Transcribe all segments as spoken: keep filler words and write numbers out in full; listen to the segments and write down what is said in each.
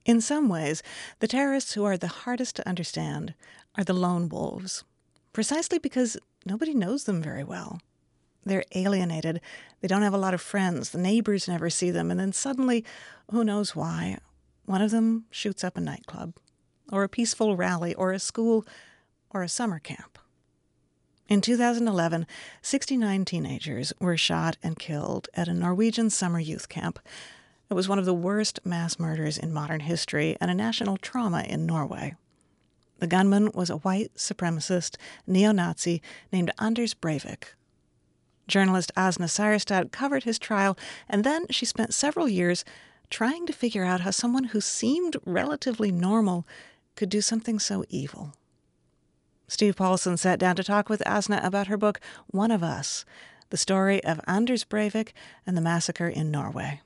In some ways, the terrorists who are the hardest to understand are the lone wolves, precisely because nobody knows them very well. They're alienated. They don't have a lot of friends. The neighbors never see them. And then suddenly, who knows why, one of them shoots up a nightclub, or a peaceful rally, or a school, or a summer camp. In two thousand eleven, sixty-nine teenagers were shot and killed at a Norwegian summer youth camp. It was one of the worst mass murders in modern history and a national trauma in Norway. The gunman was a white supremacist neo-Nazi named Anders Breivik. Journalist Asna Seierstad covered his trial, and then she spent several years trying to figure out how someone who seemed relatively normal could do something so evil. Steve Paulson sat down to talk with Asna about her book, One of Us, the story of Anders Breivik and the massacre in Norway.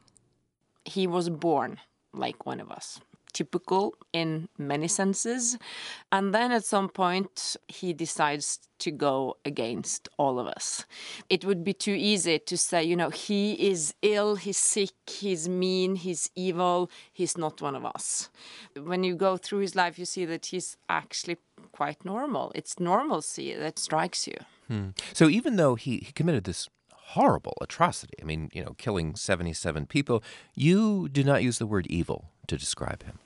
He was born like one of us, typical in many senses. And then at some point, he decides to go against all of us. It would be too easy to say, you know, he is ill, he's sick, he's mean, he's evil, he's not one of us. When you go through his life, you see that he's actually quite normal. It's normalcy that strikes you. Hmm. So even though he, he committed this horrible atrocity, I mean, you know, killing seventy-seven people, you do not use the word evil to describe him.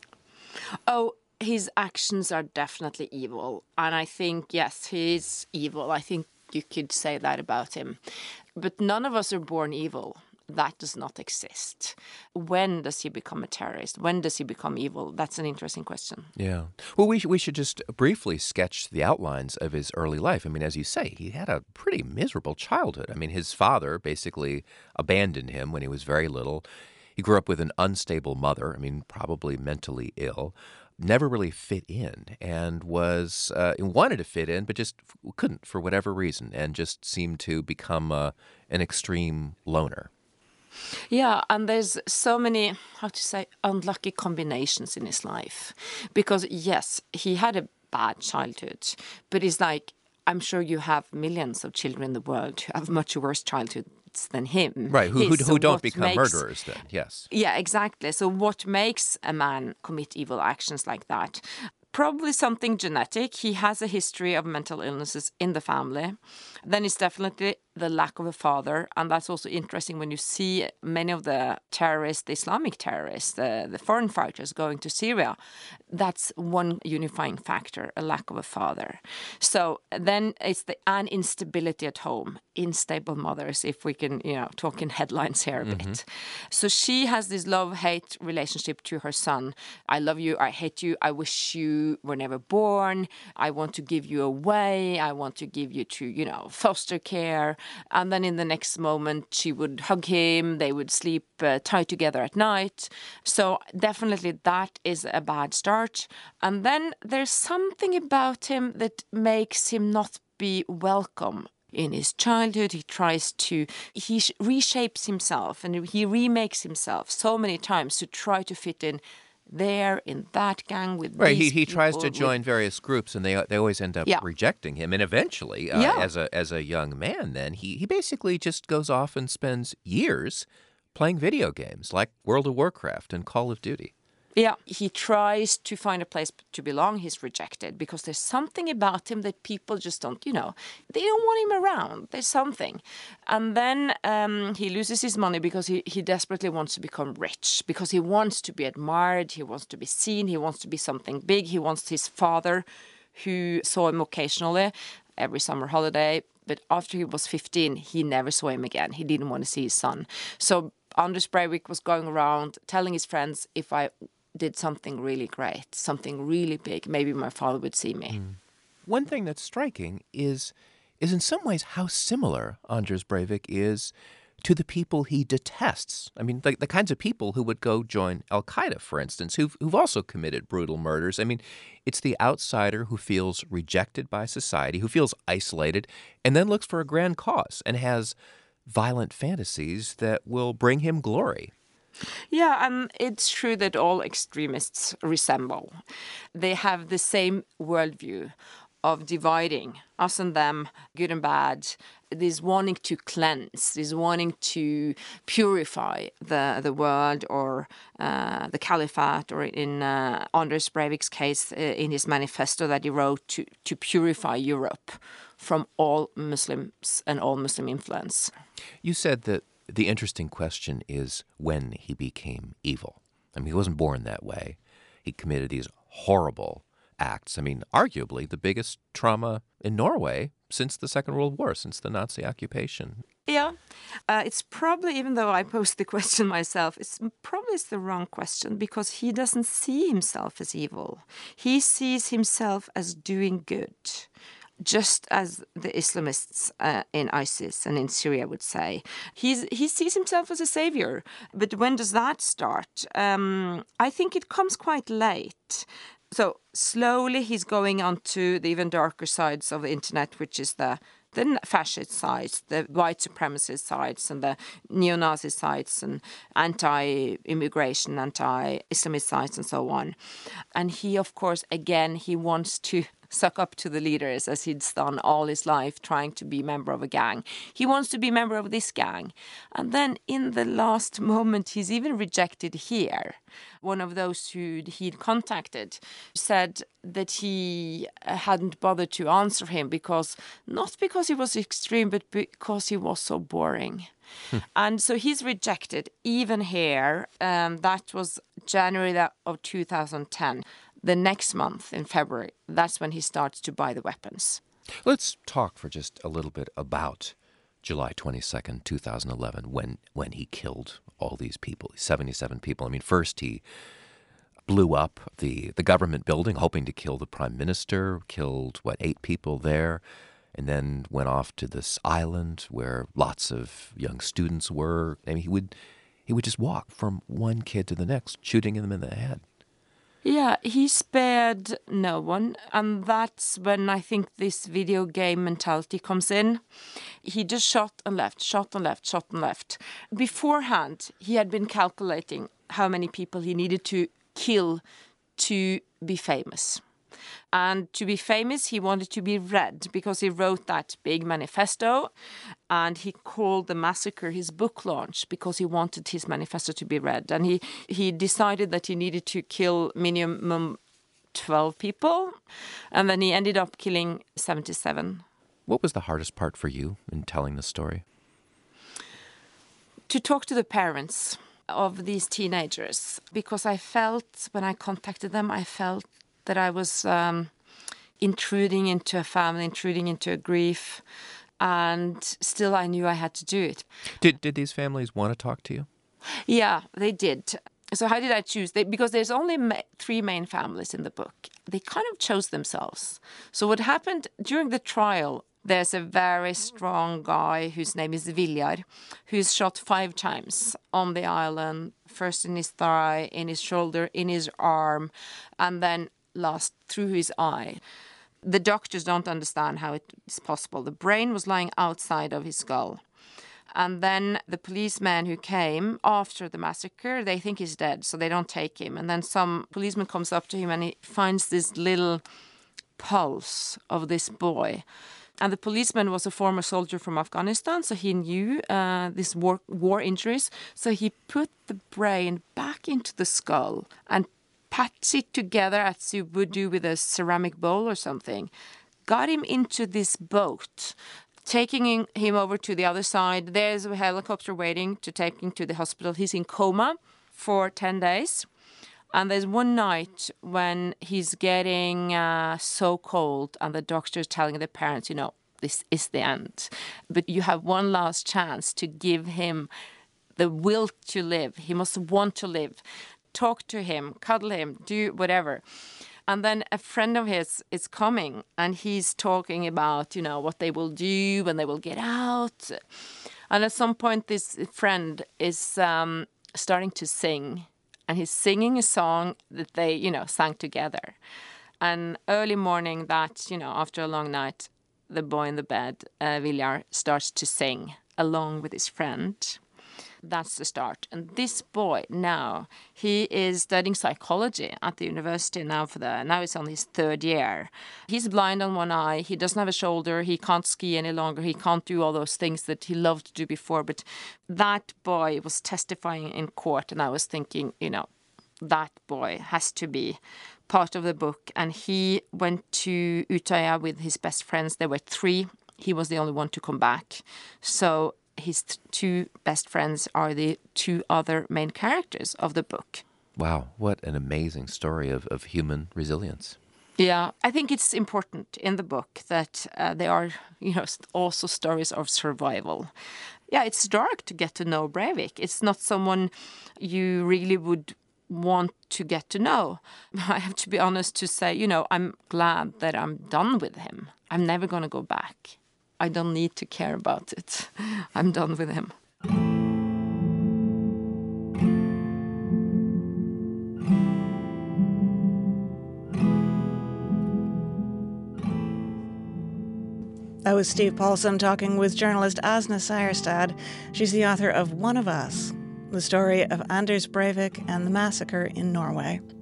Oh, his actions are definitely evil. And I think, yes, he is evil. I think you could say that about him. But none of us are born evil. That does not exist. When does he become a terrorist? When does he become evil? That's an interesting question. Yeah. Well, we, sh- we should just briefly sketch the outlines of his early life. I mean, as you say, he had a pretty miserable childhood. I mean, his father basically abandoned him when he was very little. He grew up with an unstable mother, I mean, probably mentally ill, never really fit in, and was uh, wanted to fit in, but just couldn't for whatever reason, and just seemed to become uh, an extreme loner. Yeah, and there's so many, how to say, unlucky combinations in his life. Because, yes, he had a bad childhood, but it's like, I'm sure you have millions of children in the world who have much worse childhoods than him. Right, who, who, who don't become makes, murderers then, yes. Yeah, exactly. So what makes a man commit evil actions like that? Probably something genetic. He has a history of mental illnesses in the family. Then it's definitely the lack of a father. And that's also interesting when you see many of the terrorists, the Islamic terrorists, the, the foreign fighters going to Syria. That's one unifying factor, a lack of a father. So then it's the an instability at home, unstable mothers, if we can, you know, talk in headlines here a mm-hmm. bit. So she has this love-hate relationship to her son. I love you, I hate you, I wish you were never born, I want to give you away, I want to give you to, you know, foster care. And then in the next moment, she would hug him, they would sleep uh, tight together at night. So definitely that is a bad start. And then there's something about him that makes him not be welcome. In his childhood, he tries to, he reshapes himself and he remakes himself so many times to try to fit in there in that gang with right. these He he tries to with... join various groups, and they they always end up yeah. rejecting him. And eventually, uh, yeah. as a as a young man, then he he basically just goes off and spends years playing video games like World of Warcraft and Call of Duty. Yeah, he tries to find a place to belong. He's rejected because there's something about him that people just don't, you know, they don't want him around. There's something. And then um, he loses his money because he, he desperately wants to become rich, because he wants to be admired, he wants to be seen, he wants to be something big. He wants his father, who saw him occasionally every summer holiday. But after he was fifteen, he never saw him again. He didn't want to see his son. So Anders Breivik was going around telling his friends, if I did something really great, something really big, maybe my father would see me. Mm. One thing that's striking is is in some ways how similar Anders Breivik is to the people he detests. I mean, the, the kinds of people who would go join Al-Qaeda, for instance, who've, who've also committed brutal murders. I mean, it's the outsider who feels rejected by society, who feels isolated, and then looks for a grand cause and has violent fantasies that will bring him glory. Yeah, and it's true that all extremists resemble. They have the same worldview of dividing us and them, good and bad, this wanting to cleanse, this wanting to purify the, the world or uh, the caliphate, or in uh, Anders Breivik's case, uh, in his manifesto that he wrote to, to purify Europe from all Muslims and all Muslim influence. You said that the interesting question is when he became evil. I mean, he wasn't born that way. He committed these horrible acts. I mean, arguably the biggest trauma in Norway since the Second World War, since the Nazi occupation. Yeah, uh, it's probably, even though I posed the question myself, it's probably it's the wrong question, because he doesn't see himself as evil. He sees himself as doing good, just as the Islamists uh, in ISIS and in Syria would say. He's, he sees himself as a savior. But when does that start? Um, I think it comes quite late. So slowly he's going onto the even darker sides of the internet, which is the the fascist sides, the white supremacist sides, and the neo-Nazi sides, and anti-immigration, anti-Islamist sides, and so on. And he, of course, again, he wants to suck up to the leaders, as he's done all his life, trying to be a member of a gang. He wants to be a member of this gang. And then in the last moment, he's even rejected here. One of those who he'd contacted said that he hadn't bothered to answer him because, not because he was extreme, but because he was so boring. Hmm. And so he's rejected even here. Um, that was January of two thousand ten. The next month, in February, that's when he starts to buy the weapons. Let's talk for just a little bit about July twenty-second, two thousand eleven, when, when he killed all these people, seventy-seven people. I mean, first he blew up the, the government building, hoping to kill the prime minister, killed, what, eight people there, and then went off to this island where lots of young students were. I mean, he would, he would just walk from one kid to the next, shooting them in the head. Yeah, he spared no one, and that's when I think this video game mentality comes in. He just shot and left, shot and left, shot and left. Beforehand, he had been calculating how many people he needed to kill to be famous. And to be famous, he wanted to be read, because he wrote that big manifesto, and he called the massacre his book launch because he wanted his manifesto to be read. And he, he decided that he needed to kill minimum twelve people, and then he ended up killing seventy-seven. What was the hardest part for you in telling the story? To talk to the parents of these teenagers, because I felt, when I contacted them, I felt that I was um, intruding into a family, intruding into a grief, and still I knew I had to do it. Did did these families want to talk to you? Yeah, they did. So how did I choose? They, because there's only ma- three main families in the book. They kind of chose themselves. So what happened during the trial, there's a very strong guy whose name is Viljar, who's shot five times on the island, first in his thigh, in his shoulder, in his arm, and then last through his eye. The doctors don't understand how it is possible. The brain was lying outside of his skull. And then the policeman who came after the massacre, they think he's dead, so they don't take him. And then some policeman comes up to him and he finds this little pulse of this boy. And the policeman was a former soldier from Afghanistan, so he knew uh, these war, war injuries. So he put the brain back into the skull and patched it together as you would do with a ceramic bowl or something. Got him into this boat, taking him over to the other side. There's a helicopter waiting to take him to the hospital. He's in coma for ten days. And there's one night when he's getting uh, so cold and the doctor is telling the parents, you know, this is the end. But you have one last chance to give him the will to live. He must want to live. Talk to him, cuddle him, do whatever. And then a friend of his is coming and he's talking about, you know, what they will do when they will get out. And at some point, this friend is um, starting to sing. And he's singing a song that they, you know, sang together. And early morning that, you know, after a long night, the boy in the bed, uh, Viljar, starts to sing along with his friend. That's the start. And this boy now, he is studying psychology at the university now for the, now he's on his third year. He's blind on one eye. He doesn't have a shoulder. He can't ski any longer. He can't do all those things that he loved to do before. But that boy was testifying in court. And I was thinking, you know, that boy has to be part of the book. And he went to Utøya with his best friends. There were three. He was the only one to come back. So his t- two best friends are the two other main characters of the book. Wow, what an amazing story of, of human resilience. Yeah, I think it's important in the book that uh, there are, you know, also stories of survival. Yeah, it's dark to get to know Breivik. It's not someone you really would want to get to know. I have to be honest to say, you know, I'm glad that I'm done with him. I'm never going to go back. I don't need to care about it. I'm done with him. That was Steve Paulson talking with journalist Asna Seierstad. She's the author of One of Us, the story of Anders Breivik and the massacre in Norway.